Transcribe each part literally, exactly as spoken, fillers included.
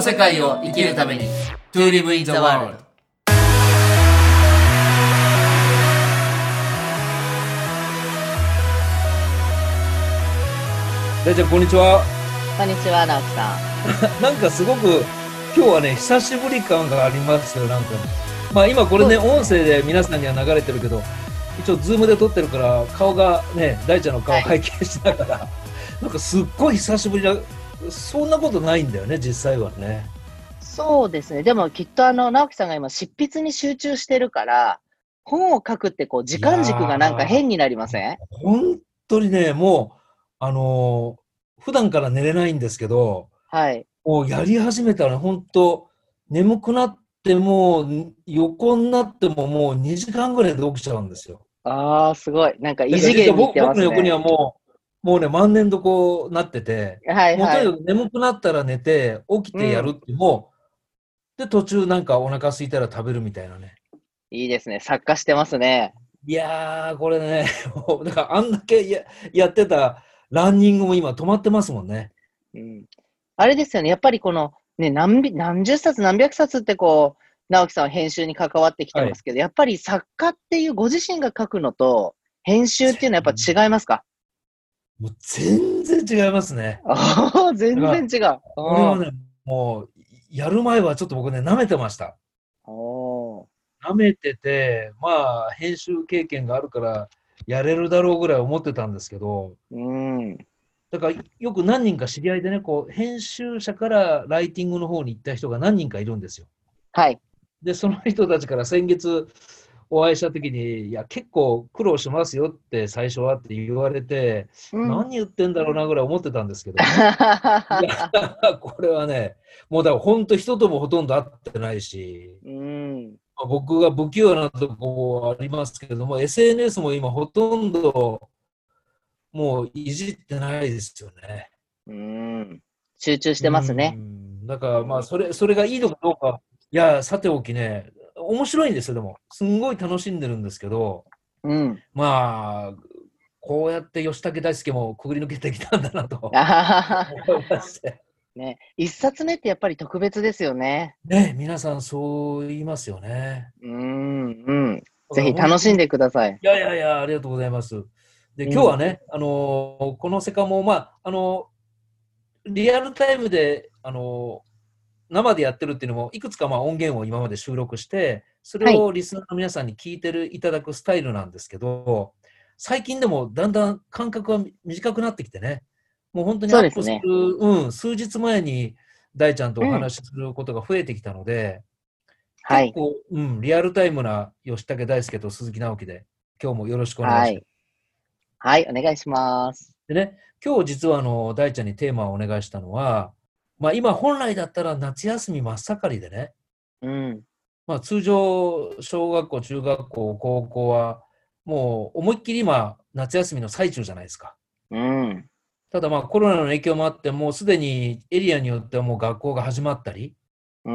世界を生きるために To live in the world。 大ちゃんこんにちは。 こんにちは、直樹さん。 なんかすごく今日はね久しぶり感がありますよ。なんかまあ今これね音声で皆さんには流れてるけど、一応ズームで撮ってるから顔がね大ちゃんの顔拝見しながら、はい、なんかすっごい久しぶりだ。そんなことないんだよね実際はね。 そうですね。でもきっとあの直樹さんが今執筆に集中してるから本を書くってこう時間軸がなんか変になりません？ 本当にねもうあのー、普段から寝れないんですけど、 はい、 もうやり始めたら本当眠くなってもう横になってももうにじかんぐらいで起きちゃうんですよ。 あーすごい。なんか異だから次元に行ってます僕の横にはね。 もう、もうね、万年床なってて、 はいはい。 もうとにかく眠くなったら寝て、起きてやるうん。 ってもう、で、途中なんかお腹空いたら食べるみたいなね。 いいですね。作家してますね。 いやー、これね、もうだからあんだけや、やってたランニングも今止まってますもんね。 うん。あれですよね。やっぱりこのね、何び、何十冊何百冊ってこう、直樹さんは編集に関わってきてはい。 ますけど、やっぱり作家っていうご自身が書くのと、編集っていうのはやっぱ違いますか？ もう全然違いますね。 ああ、 だから全然違う。ああ。 これはね、もう、やる前はちょっと僕ね、舐めてました。 おー。 舐めてて、まあ、編集経験があるから、やれるだろうぐらい思ってたんですけど、 うん。 だからよく何人か知り合いでね、こう、編集者からライティングの方に行った人が何人かいるんですよ。 はい。 で、その人たちから先月お会いしたときに、いや、結構苦労しますよって最初はって言われて、 うん。 何言ってんだろうなぐらい思ってたんですけど、いや、これはね、もうだから本当人ともほとんど会ってないし、 うん。 まあ僕が不器用なとこありますけれども、エスエヌエス も今ほとんどもういじってないですよね。 うん。集中しうてますね。 ん。だからまあそれ、それがいいのかどうか、いや、さておきね、面白いんですよ、でも。すんごい楽しんでるんですけど、 うん。 まあ、こうやって吉武大輔もくぐり抜けてきたんだなとあはは思いはまして。 ね。一冊目ってやっぱり特別ですよね。 ね、皆さんそう言いますよね。 うん。うん。 だかぜひら本当に、い楽しんでください。 やいやいや、ありがとうございます。で、 うん。 今日はね、あのーこのセカも、まあ、あのーリアルタイムで、あのー生でやってるっていうのも、いくつかまあ音源を今まで収録して、それはい。 をリスナーの皆さんに聞いてるいただくスタイルなんですけど、最近でもだんだん間隔が短くなってきてね、もう本当にアップする、 そうですね。 うん、数日前に大ちゃんとおうん。 話しすることが増えてきたので、 はい。 結構、うん、リアルタイムな吉武大輔と鈴木直樹で、今日もよろしくお願いはい。 します。 はい。お願いします。 でね、今日実はあの大ちゃんにテーマをお願いしたのは、まあ、今本来だったら夏休み真っ盛りでね、 うん。 まあ、通常、小学校、中学校、高校は、もう思いっきり今、夏休みの最中じゃないですか。 うん。 ただまあコロナの影響もあって、もうすでにエリアによってはもう学校が始まったり、 うん。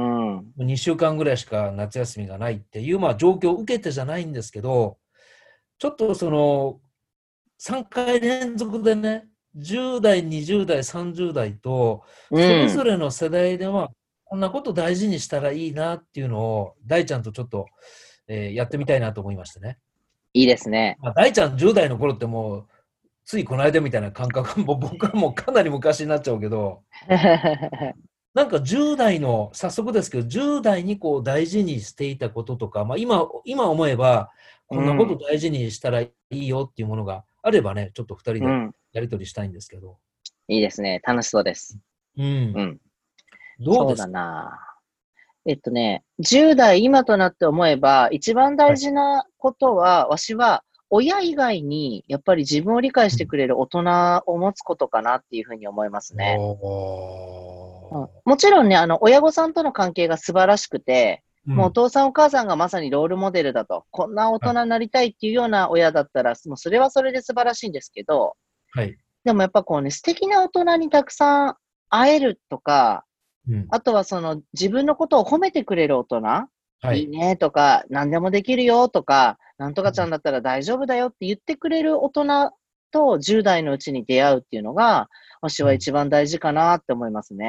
にしゅうかんぐらいしか夏休みがないっていうまあ状況を受けてじゃないんですけど、ちょっとそのさんかい連続でね、じゅう代、にじゅう代、さんじゅう代と、 うそれぞん。 れの世代では、こんなこと大事にしたらいいなっていうのを、大ちゃんとちょっと、えーやってみたいなと思いましてね。 いいですね。 まあ、大ちゃんじゅう代の頃ってもう、ついこの間みたいな感覚も僕はもうかなり昔になっちゃうけど、なんかじゅう代の、早速ですけど、じゅう代にこう大事にしていたこととか、まあ今、今思えば、こんなことうん。 大事にしたらいいよっていうものがあればね、ちょっとふたりでうん。 やり取りしたいんですけど。 いいですね。楽しそうです。 うん。 うん。そうだどうですか？ な。えっとね、じゅう代今となって思えば、一番はい。 大事なことは、わしは、親以外に、やっぱり自分を理解うん。 してくれる大人を持つことかなっていうふうに思いますね。うん、 おもちろんね、あの、親御さんとの関係が素晴らしくて、 ー。うん。 もうお父さんお母さんがまさにロールモデルだと、こんな大はい。 人になりたいっていうような親だったら、もうそれはそれで素晴らしいんですけど、 はい。 でもやっぱこうね、素敵な大人にたくさん会えるとか、 うん。 あとはその自分のことを褒めてくれる大人、 はい。 いいねとか、何でもできるよとか、なんとうん。 かちゃんだったら大丈夫だよって言ってくれる大人とじゅう代のうちに出会うっていうのが、私はうん。 一番大事かなって思いますね。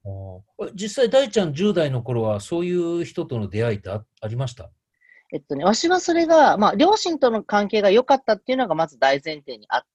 あー実際、大ちゃんじゅう代の頃は、そういう人との出会いってあ、ありました？ えっとね、わしはそれが、まあ、両親との関係が良かったっていうのがまず大前提にあって、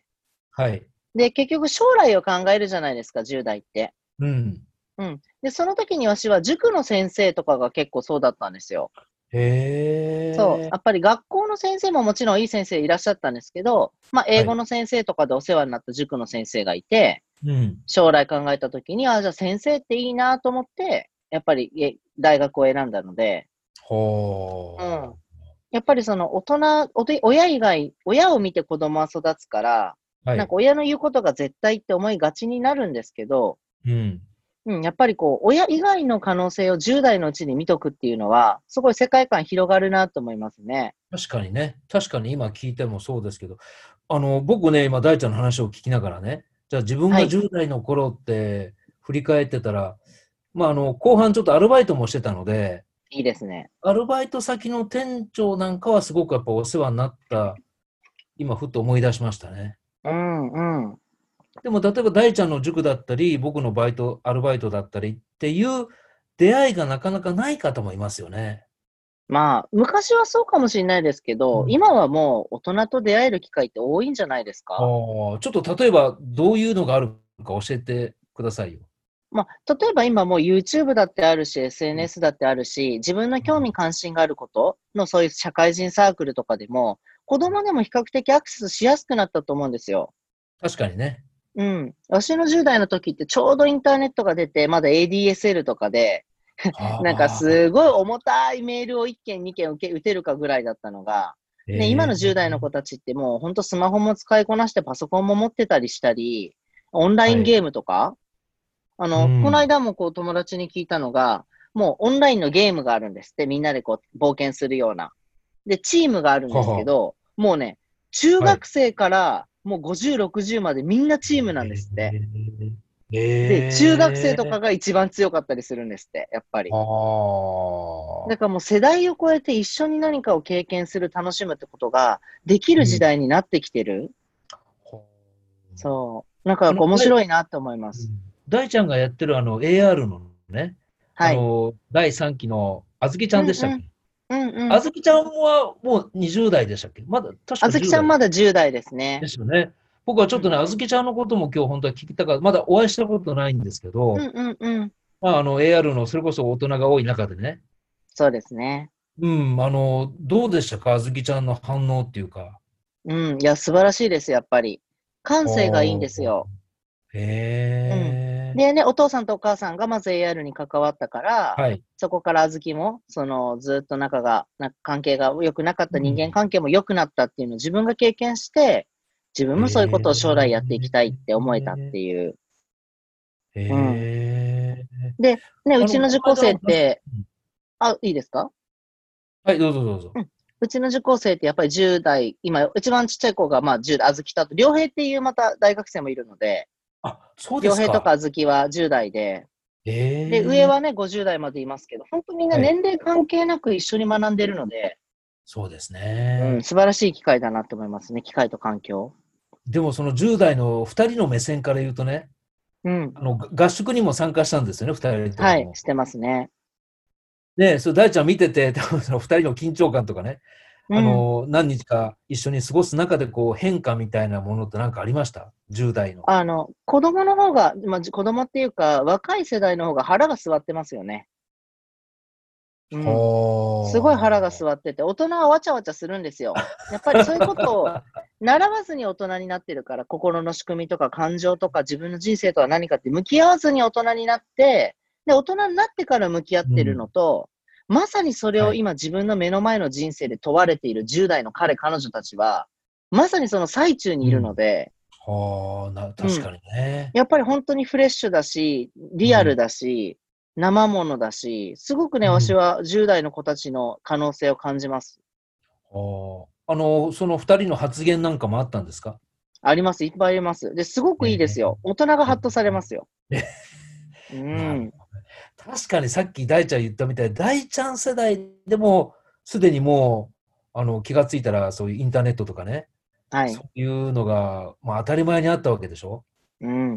はい。 で、結局将来を考えるじゃないですか、じゅう代って。 うん。 うん。で、その時にわしは塾の先生とかが結構そうだったんですよ。そう。 へえ。 やっぱり学校の先生ももちろんいい先生いらっしゃったんですけど、まあ、英はい。 語の先生とかでお世話になった塾の先生がいて、 うん。 将来考えた時に、あ、じゃあ先生っていいなと思って、やっぱりえ大学を選んだので、うん。 ほやっぱりその大人、おて親以外、親を見て子供は育つから、 う。はい。 なんか親の言うことが絶対って思いがちになるんですけど、 うん。 うん、やっぱりこう、親以外の可能性をじゅう代のうちに見とくっていうのは、すごい世界観広がるなと思いますね。 確かにね。確かに今聞いてもそうですけど、あの、僕ね、今、大ちゃんの話を聞きながらね、じゃあ自分がはい。 じゅう代の頃って振り返ってたら、まあ、あの、後半ちょっとアルバイトもしてたので、 いいですね。 アルバイト先の店長なんかはすごくやっぱお世話になった、今、ふっと思い出しましたね。 うんうん。 でも、例えば大ちゃんの塾だったり、僕のバイト、アルバイトだったりっていう出会いがなかなかない方もいますよね。 まあ、昔はそうかもしれないですけど、 うん。 今はもう大人と出会える機会って多いんじゃないですか？ ああ、ちょっと例えばどういうのがあるか教えてくださいよ。 まあ、例えば今もう YouTube だってあるし、 うん。 エスエヌエス だってあるし、自分のうん。 興味関心があることのそういう社会人サークルとかでも、子供でも比較的アクセスしやすくなったと思うんですよ。 確かにね。 うん。私のじゅう代の時ってちょうどインターネットが出て、まだ エーディーエスエル とかで、なんかはあ。 すごい重たいメールをいっけんにけん受け、打てるかぐらいだったのが、ね、今のじゅう代のええ。 子たちってもうほんとスマホも使いこなしてパソコンも持ってたりしたり、オンライはい。 ンゲームとか、あの、このうん。 間もこう友達に聞いたのが、もうオンラインのゲームがあるんですって、みんなでこう冒険するような。で、チームがあるんですけはは。 ど、もうね、中はい。 学生からもうごじゅう、ろくじゅうまでみんなチームなんですって。 えで、中学生え。ええ。 とかが一番強かったりするんですって、やっぱり。だからはあ。 もう世代を超えて一緒に何かを経験する、楽しむってことができる時うん。 代になってきてる。 ほそう。なんかやあの、 っぱ面だい白いなと思います。 うん、大ちゃんがやってるあの エーアール のね、あはい。 の、だいさんきのあずきちゃんでしたっけ？ うんうん。うんうん。 あずきちゃんはもうにじゅう代でしたっけ？まだ確かじゅう代あずきちゃんまだじゅう代ですね。 ですよね。僕はちょっとね、 うん。 あずきちゃんのことも今日本当は聞きたかった。まだお会いしたことないんですけど、 うんうんうん。 まあ、あの エーアール のそれこそ大人が多い中でね、 そうですね。 うん、あの、どうでしたか、あずきちゃんの反応っていうか。 うん。いや、素晴らしいです、やっぱり。感性がいいんおですよ。 へうん。 え。 でね、お父さんとお母さんがまず エーアール に関わったから、 はい。 そこからあずきも、その、ずっと仲が、な関係が良くなかった人間うん。 関係も良くなったっていうのを自分が経験して、自分もそういうことを将来やっていきたいって思えたってへいう。うん。 え。 で、ね、うあの、 ちのこの受講生っ間の話、 て、 うん。 あ、いいですか？ はい、どうぞどうぞ。 うん。うちの受講生ってやっぱりじゅう代、今、一番ちっちゃい子がまあじゅう代、あずきと、あと、良平っていうまた大学生もいるので、 あ、そうで良すか。 平とかあずきはじゅう代で、で、上ええ。 はね、ごじゅう代までいますけど、本当みんなはい。 年齢関係なく一緒に学んでるので、 そうですうん、 ね。 素晴らしい機会だなと思いますね、機会と環境。 でもそのじゅう代のふたりの目線から言うとね、 うん。 あの、が合宿にも参加したんですよね、ふたりとはい、 も。 してますね。 で、それ大ちゃん見てて、多分そのふたりの緊張感とかね、 うん。 あの、何日か一緒に過ごす中でこう変化みたいなものってなんかありました？ じゅう 代の。 あの、子供の方が、まあ、じ子供っていうか、若い世代の方が腹が据わってますよね。うん。すごい腹がは据わってて、大人はわちゃわちゃするんですよ。やっぱりそういうことをあ。 習わずに大人になってるから、心の仕組みとか感情とか自分の人生とは何かって向き合わずに大人になって、で、大人になってから向き合ってるうん。 のと、まさにそれはい。 を今自分の目の前の人生で問われているじゅう代の彼、彼女たちは、まさにその最中にいるのうん。 で、 はあ、なうん。 確かにね。 やっぱり本当にフレッシュだし、リアルうん。 だし、生ものだし、すごくね、 うん。 わしはじゅう代の子たちの可能性を感じます。 はあ。あの、そのふたりの発言なんかもあったんですか？ あります。いっぱいあります。で、すごくいいですえよ。大人がえ。えハッとされますよ。 え。 うなるん。 ほどね。確かにさっき大ちゃん言ったみたいに、大ちゃん世代でもすでにもう、あの、気がついたらそういうインターネットとかね、 はい。 そういうのが、まあ、当たり前にあったわけでしょ？ うん。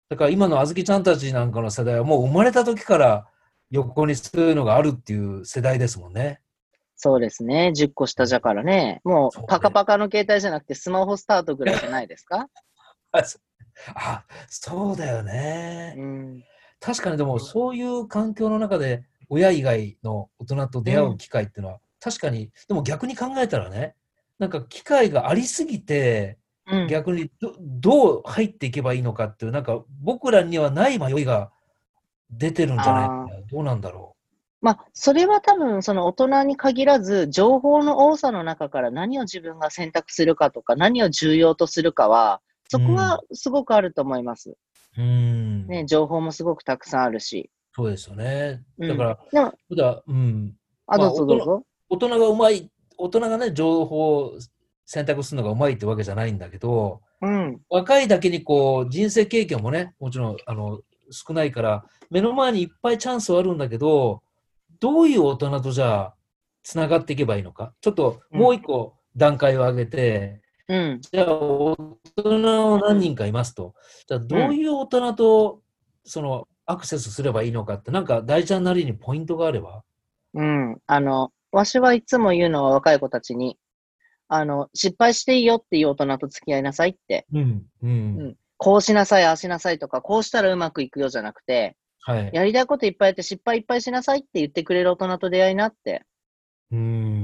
だから今のあずきちゃんたちなんかの世代はもう生まれた時から横にそういうのがあるっていう世代ですもんね。 そうですね。じゅっこ下じゃからね。もう、パカそうね。 パカの携帯じゃなくて、スマホスタートぐらいじゃないですか？ あ、そあそうだよね。 うん。 確かにでもそういう環境の中で親以外の大人と出会う機会っていうのは、確かに、でも逆に考えたらね、なんか機会がありすぎて、 うん。 逆にどどう入っていけばいいのかっていう、なんか僕らにはない迷いが出てるんじゃないかああ。 な。どうなんだろまあ、それは多分、その大人に限らず、情報の多さの中から何を自分が選択するかとか、何を重要とするかは、 う。うん。 そこはすごくあると思います。 うね、 ん。 情報もすごくたくさんあるし。 そうですよね。 うん。 だから、 でも、 普段、うん。 あ、 まあ、 どう大人、 ぞどうぞ。 大人がうまい、大人がね、情報を選択するのがうまいってわけじゃないんだけど、 うん。 若いだけにこう、人生経験もね、もちろん、あの、少ないから、目の前にいっぱいチャンスはあるんだけど、どういう大人とじゃあ、つながっていけばいいのか。ちょっとうん。 もう一個段階を上げて、 うん。 じゃあ、大人を何人かいますと。じゃあ、 うん。 どういう大人と、その、アクセスすればいいのかって、なんか大ちゃんなりにポイントがあれば。 うん。あの、わしはいつも言うのは若い子たちに、あの、失敗していいよっていう大人と付き合いなさいって。 うん、ううん。 ん。 こうしなさい、ああしなさいとか、こうしたらうまくいくよじゃなくて、 はい。 やりたいこといっぱいやって失敗いっぱいしなさいって言ってくれる大人と出会いなって。 うん。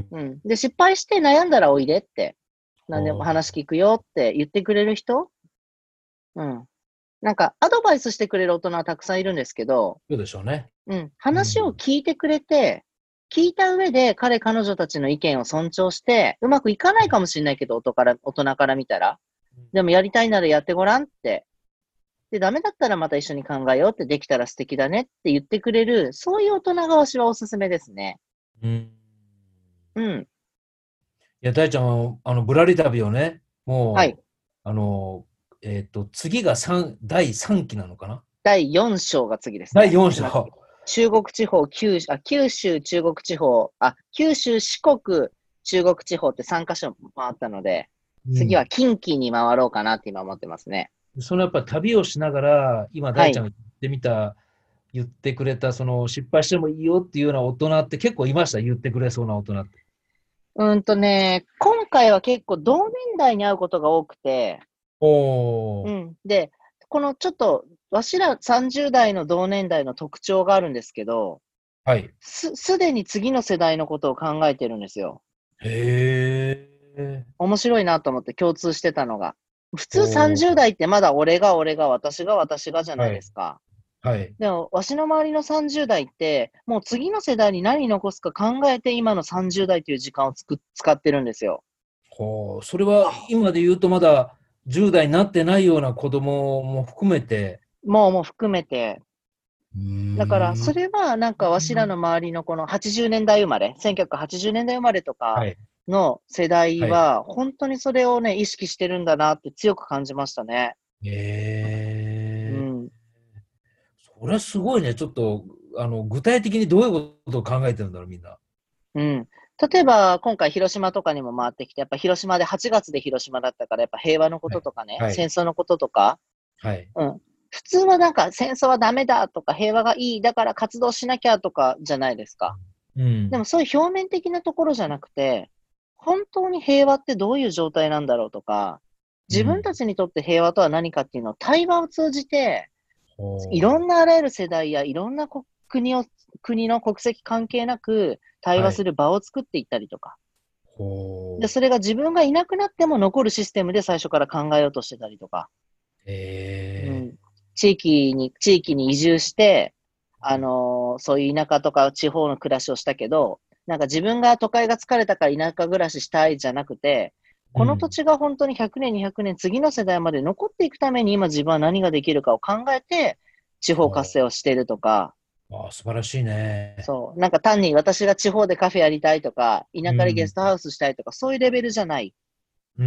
うん。で、失敗して悩んだらおいでって。何でもお話聞くよって言ってくれる人。うん。なんか、アドバイスしてくれる大人はたくさんいるんですけど、 そうでしょうね。 うん。話をうん。 聞いてくれて、聞いた上で彼彼女たちの意見を尊重して、うまくいかないかもしれないけど、大人から、大人から見たら。でもやりたいならやってごらんって。で、ダメだったらまた一緒に考えようって、できたら素敵だねって言ってくれる、そういう大人がわしはおすすめですね。 うん。 うん。 いや、大ちゃんは、あの、ぶらり旅をね、 はい。 もう、あの、えっと、次が三だいさんきなのかな。 だいよん章が次ですだいね。 よん今、 章。 中国地方、九州、あ、九州、中国地方、あ、九州、四国、中国地方ってさんカ所回ったので、次はうん。 近畿に回ろうかなって今思ってますね。 そのやっぱ旅をしながら、今はい。 大ちゃんが言ってみた、言ってくれた、その失敗してもいいよっていうような大人って結構いました、言ってくれそうな大人って。 うんとね、今回は結構同年代に会うことが多くて、 おー、 うん。で、このちょっと、わしらさんじゅう代の同年代の特徴があるんですけど、 はい。 す、すでに次の世代のことを考えてるんですよ。 へえ。 面白いなと思って共通してたのが。普通30 おー、 代ってまだ俺が俺が私が私がじゃないはい、 ですか。 はい。 でも、わしの周りのさんじゅう代って、もう次の世代に何残すか考えて今のさんじゅう代という時間をつく使ってるんですよ。 ほう、それは今で言うとまだじゅう代になってないような子供も含めて、 もうもう含めて。 うーだから、そん。 れはなんかわしらの周りのこのはちじゅうねんだい生まれ、せんきゅうひゃくはちじゅうねんだい生まれとかはい、 の世代はい。 は、本当にそれをね、意識してるんだなって強く感じましたね。うええ。 ん。 それはすごいね。ちょっと、あの、具体的にどういうことを考えてるんだろう、みんな。 うん。例えば、今回広島とかにも回ってきて、やっぱ広島ではちがつで広島だったから、やっぱ平和のこはい、 ととかね、 はい、 戦争のこととか、 はい。 うん。普通はなんか戦争はダメだとか平和がいい、だから活動しなきゃとかじゃないですか。 うん、 でもそういう表面的なところじゃなくて、本当に平和ってどういう状態なんだろうとか、自分うん。 たちにとって平和とは何かっていうのを対話を通じて、いろほんなあらゆる世代やいろんなこ国を、国の国籍関係なくう。 対話すはい。 る場を作っていったりとか。で、 ほう。 それが自分がいなくなっても残るシステムで最初から考えようとしてたりとか。うん。 ええ。 地域に、地域に移住して、あのーそういう田舎とか地方の暮らしをしたけど、なんか自分が都会が疲れたから田舎暮らししたいじゃなくて、この土うん。 地が本当にひゃくねん、にひゃくねん、次の世代まで残っていくために今自分は何ができるかを考えて、地方活ほ性をしているとか、 う。ああ、素晴らしいね。 そう。なんか単に私が地方でカフェやりたいとか、田舎でゲうん。 ストハウスしたいとか、そういうレベルじゃない。 うん。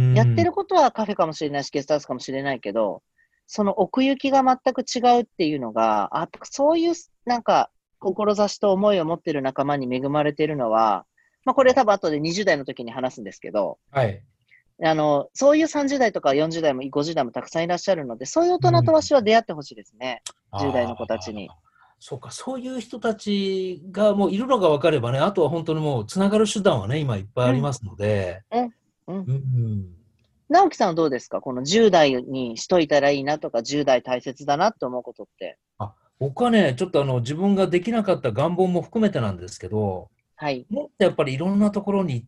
やってることはカフェかもしれないし、ゲストハウスかもしれないけど、その奥行きが全く違うっていうのが、あ、そういうなんか、志と思いを持ってる仲間に恵まれてるのは、まあこれ多分後でにじゅう代の時に話すんですけど、 はい。 あの、そういうさんじゅう代とかよんじゅう代もごじゅう代もたくさんいらっしゃるので、そういう大人と私は出会ってほしいですね。じゅう代の子たちに。 そうか、そういう人たちがもういるのが分かればね、あとは本当にもうつながる手段はね、今いっぱいありますので。 うん。うん。 うん。 直樹さんはどうですか？このじゅう代にしといたらいいなとか、じゅう代大切だなって思うことって。 あ、僕はね、ちょっとあの自分ができなかった願望も含めてなんですけど、 はい。 もっとやっぱりいろんなところに行って、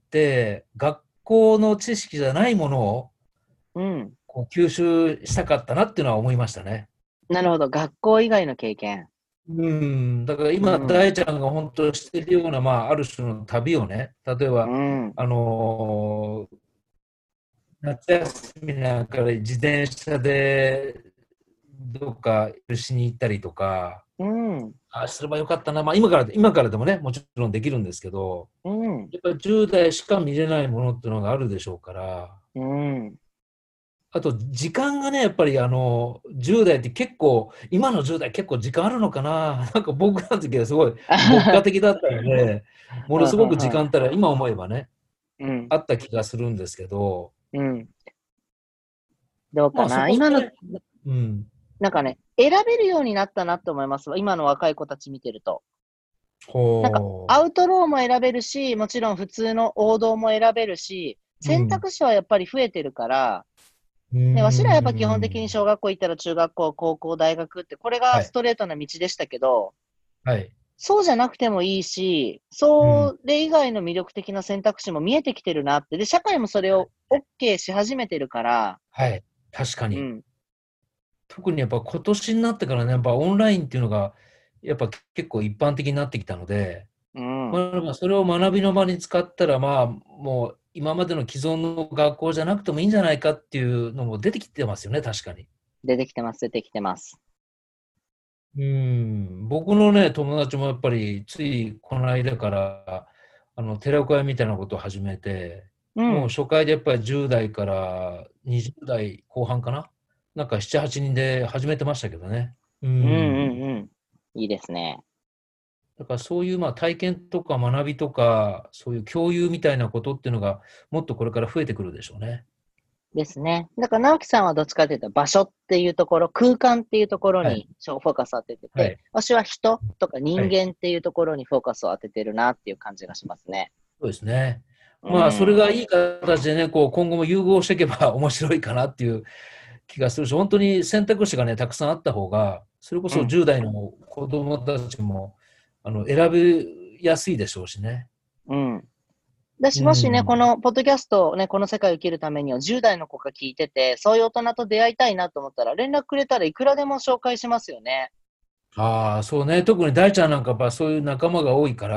学校の知識じゃないものをうん。 こう吸収したかったなっていうのは思いましたね。 なるほど。学校以外の経験。 うん、だから今、 うん。 大ちゃんが本当してるような、まあ、ある種の旅をね、例えば、 うん。 あのー夏休みなんかで自転車でどっかしに行ったりとか、 うん。 ああすればよかったな、まあ、今から、今からでもね、もちろんできるんですけど、 うん。 やっぱりじゅう代しか見れないものっていうのがあるでしょうから、 うん。ああと時間がね、やっぱりあのじゅう代って結構、今のじゅう代結構時間あるのかな、なんか僕らの時はすごい牧歌的だったので、ものすごく時間ったら、今思えばね、 うん。 あった気がするんですけど、 うん。どうかまあそな。今の、 こそこね、うん、 なんかね、選べるようになったなって思いますわ。今の若い子たち見てると。なんか、 ほアウトローも選べるし、もちろん普通の王道も選べるし、 う、うん、 選択肢はやっぱり増えてるから、 うね、わしらはやっぱー基本的にん、 小学校行ったら中学校、高校、大学って、これがはい、 ストレートな道でしたけど、 はい、 そうじゃなくてもいいし、 うん、 それ以外の魅力的な選択肢も見えてきてるなって。で、社会もそれを OK し始めてるから、 はい、確かに。 うん、 特にやっぱ今年になってからね、やっぱオンラインっていうのが、やっぱ結構一般的になってきたので、 うん、 まあ、まあそれを学びの場に使ったら、まあ、もう今までの既存の学校じゃなくてもいいんじゃないかっていうのも出てきてますよね、確かに。 出てきてます、出てきてます。 うん、僕のね、友達もやっぱり、ついこの間から、あの、寺子屋みたいなことを始めて、もううん、 初回でやっぱりじゅう代からにじゅう代後半かな、なんかなな、はちにんで始めてましたけどね。ううん、うん、 ん。 うん。いいですね。 だからそういうまあ体験とか学びとか、そういう共有みたいなことっていうのが、もっとこれから増えてくるでしょうね。 ですね。だから直樹さんはどっちかというと場所っていうところ、空間っていうところはい。 にフォーカスを当ててて、 はい。 私は人とか人はい。 間っていうところにフォーカスを当ててるなっていう感じがしますね。 そうですね。 うまあ、それん。 がいい形でね、こう、今後も融合していけば面白いかなっていう気がするし、本当に選択肢がね、たくさんあった方が、それこそうん。 じゅう代の子供たちも、あの、選びやすいでしょうしね。 うん。だうし、もしね、こん。 のポッドキャストをね、この世界を生きるためにはじゅう代の子が聞いてて、そういう大人と出会いたいなと思ったら、連絡くれたらいくらでも紹介しますよね。 ああ、そうね。特に大ちゃんなんかやっぱそういう仲間が多いから、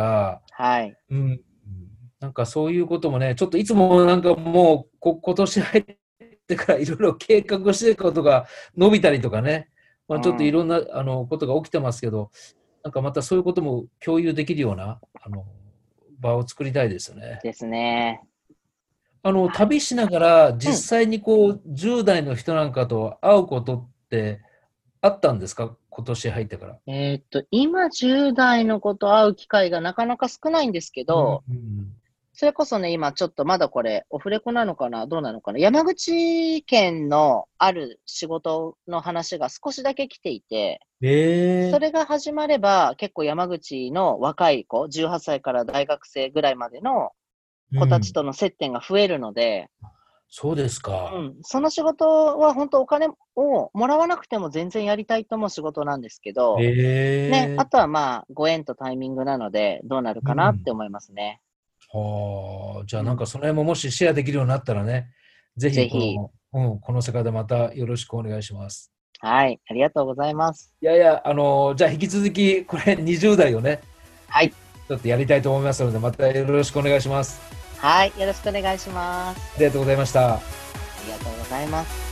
はい。 うん。なんかそういうこともね、ちょっといつもなんかもうこ今年入ってからいろいろ計画してることが伸びたりとかね、まあ、ちょっというん。 ろんなあのことが起きてますけど、なんかまたそういうことも共有できるようなあの場を作りたいですよね。 ですね。 あのはい。 旅しながらうん。 実際にこうじゅう代の人なんかと会うことってあったんですか、今年入ってから。 えーっと、今じゅう代の子と会う機会がなかなか少ないんですけうんど、 うん、 それこそね、今ちょっとまだこれ、オフレコなのかなどうなのかな山口県のある仕事の話が少しだけ来ていて、そええ、 れが始まれば結構山口の若い子、じゅうはっさいから大学生ぐらいまでの子たちうん、 との接点が増えるので、 そうですか。 うん、その仕事は本当お金をもらわなくても全然やりたいと思う仕事なんですけど、ね、あええ、 とはまあ、ご縁とタイミングなので、どうなるかなっうん。 て思いますね。 はあ、じゃあうん。 なんかその辺ももしシェアできるようになったらね、ぜひぜひ、 この、うん、この世界でまたよろしくお願いします。 はい、ありがとうございます。 いやいや、あの、じゃあ引き続きこれにじゅう代をね、 はい、 ちょっとやりたいと思いますので、またよろしくお願いします。 はい、よろしくお願いします。 ありがとうございました。 ありがとうございます。